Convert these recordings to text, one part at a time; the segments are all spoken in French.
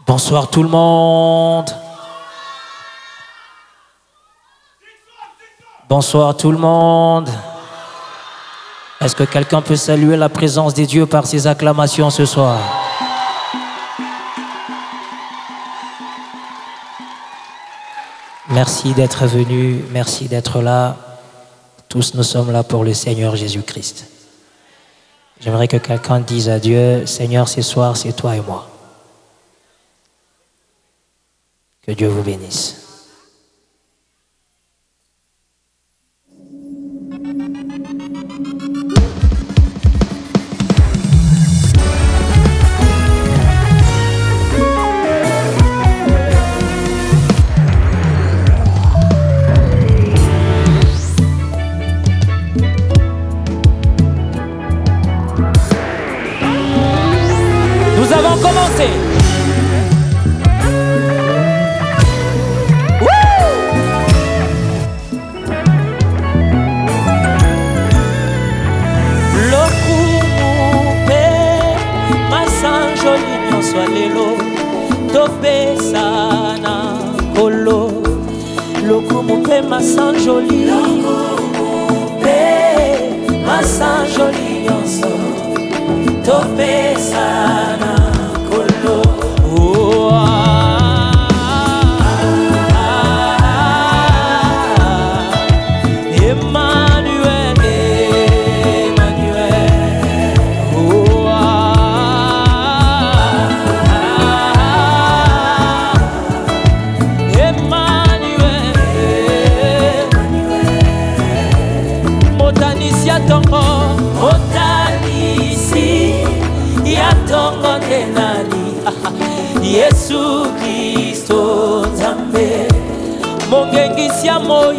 Bonsoir tout le monde. Bonsoir tout le monde. Est-ce que quelqu'un peut saluer la présence des dieux par ses acclamations ce soir? Merci d'être venu, merci d'être là. Tous nous sommes là pour le Seigneur Jésus-Christ. J'aimerais que quelqu'un dise à Dieu, Seigneur, ce soir, c'est toi et moi. Que Dieu vous bénisse. Nous avons commencé. Lelo topesa na kolo lokumu pe masanjoli pe masanjoli nyonso topesa na kolo Yesu Kristo Nzambe Mongengisi ya moi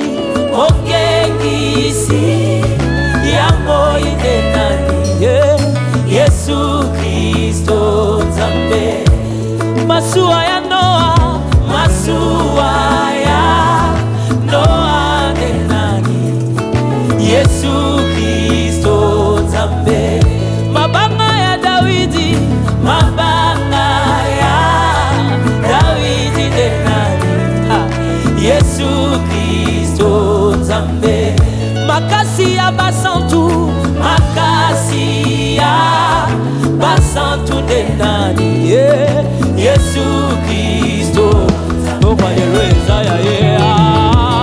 Mongengisi ya moi denani Yesu Kristo Nzambe Masua ya Noa Masua ya Noa denani Yesu Kristo Nzambe Mabanga ya Dawidi Mabanga Yesu Kristo Nzambe Makasi ya basantu Makasi ya basantu denani Yesu Kristo Nzambe Hallelujah yeah.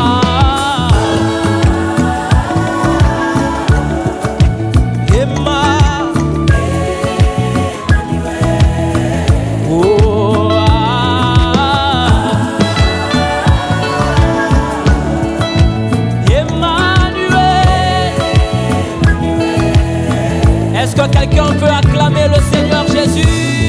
Est-ce que quelqu'un peut acclamer le Seigneur Jésus?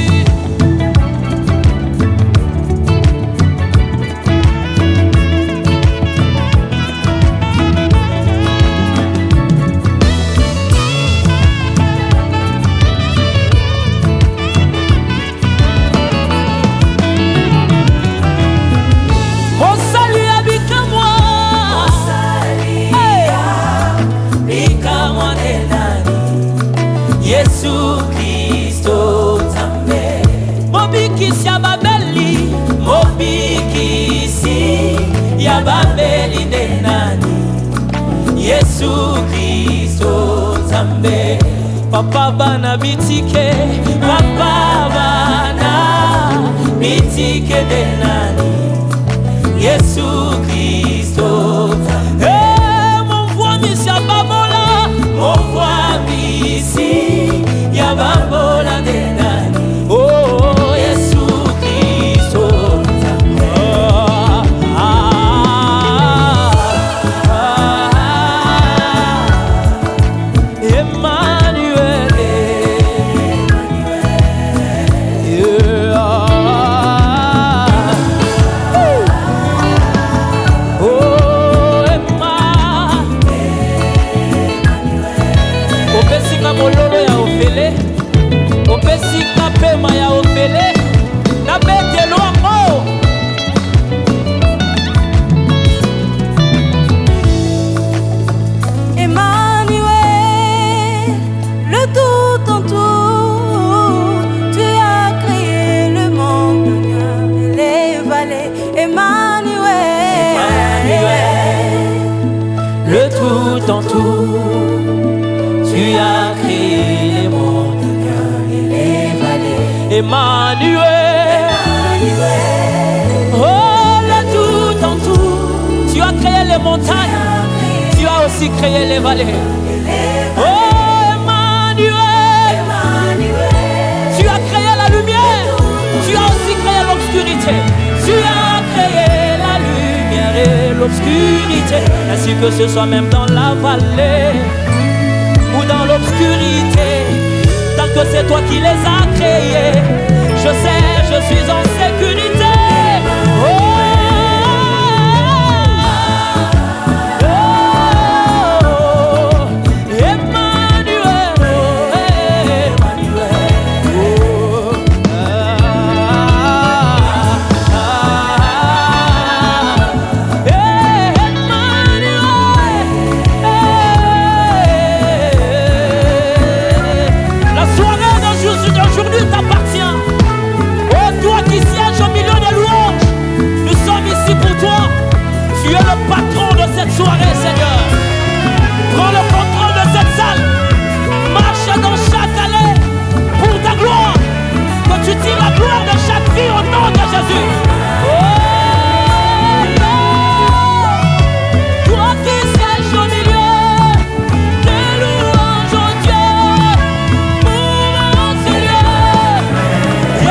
Yesu Kristo Nzambe Mobikisi ya Babeli Mobikisi ya Babeli denani Yesu Kristo Nzambe Papa bana bitike Papa bana bitike denani Yesu Kristo Nzambe Mon voix misi ya Babola Mon voix misi ya Babola denani Oh Yesu Kristo Nzambe Emmanuel Emmanuel. Oh, le tout en tout. Tu as créé les montagnes. Tu as aussi créé les vallées. Oh, Emmanuel. Tu as créé la lumière. Tu as aussi créé l'obscurité. Tu as créé la lumière et l'obscurité. Ainsi que ce soit même dans la vallée ou dans l'obscurité. Tant que c'est toi qui les as créés, je sais, je suis en sécurité. Oh. Cette soirée, Seigneur, prends le contrôle de cette salle, marche dans chaque allée pour ta gloire, que tu tires la gloire de chaque vie au nom de Jésus. Oh, toi qui sièges au milieu des louanges, oh Dieu, pour ce lieu,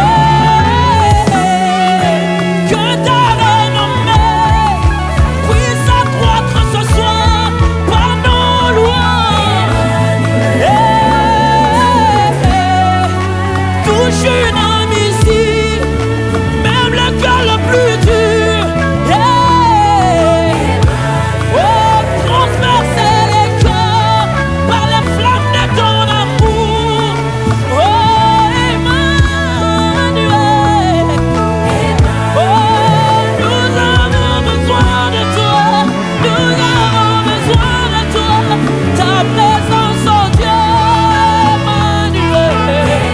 que ta renommée puisse accroître ce soir par nos louanges. Touche une âme ici, même le cœur le plus dur. Oh, transpercer les cœurs par les flammes de ton amour. Oh, Emmanuel. Oh, nous avons besoin de toi. Nous avons besoin de toi. Ta présence, oh Dieu, Emmanuel.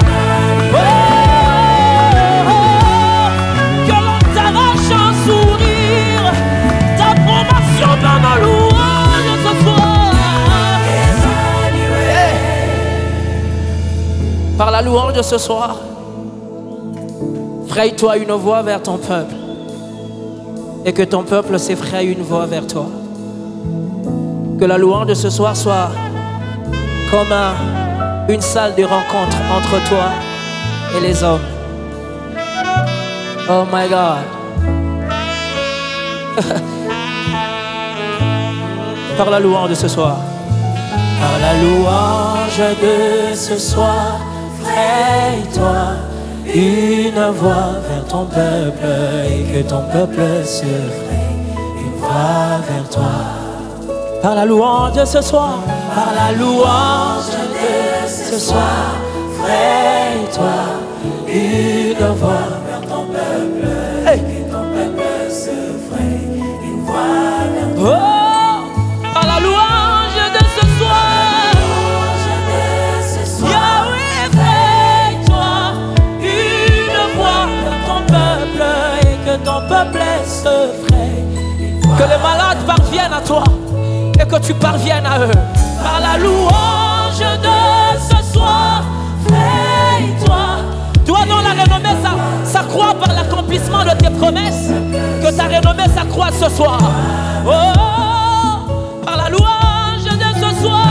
Que l'on t'arrache un sourire, ta promotion dans nos louanges ce soir. Par la louange de ce soir, fraye-toi une voix vers ton peuple et que ton peuple s'effraie une voix vers toi. Que la louange de ce soir soit comme une salle de rencontre entre toi et les hommes. Oh my God. Par la louange de ce soir. Par la louange de ce soir, fraye-toi une voix vers ton peuple et que ton peuple se fraye une voix vers toi. Par la louange de ce soir, par la louange de ce soir, fraye-toi une voix vers ton peuple, hey, que ton peuple se fraye une voix vers toi. Oh, par la louange de ce soir, Yahweh, fraye-toi une voix vers ton peuple et que ton peuple se fraye. Que les malades parviennent à toi et que tu parviennes à eux. Par la louange de ce soir, fraye-toi. Toi dont la renommée s'accroît par l'accomplissement de tes promesses, que ta renommée s'accroît ce soir. Oh, par la louange de ce soir.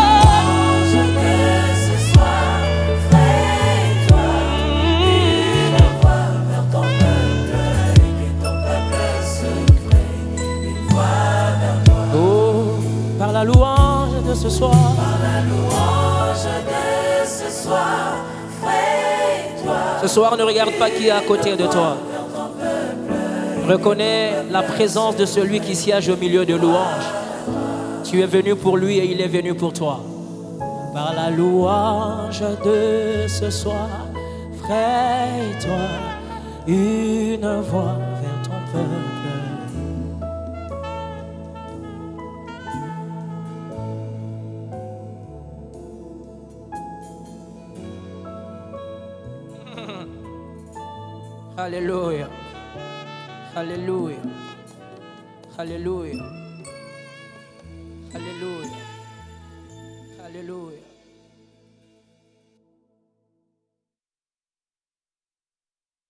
Par la louange de ce soir, par la louange de ce soir, fraye-toi. Ce soir, ne regarde pas qui est à côté de toi. Reconnais la présence de celui qui siège au milieu de louanges. Tu es venu pour lui et il est venu pour toi. Par la louange de ce soir, fraye-toi une voix vers ton peuple. Alléluia. Alléluia. Alléluia. Alléluia. Alléluia.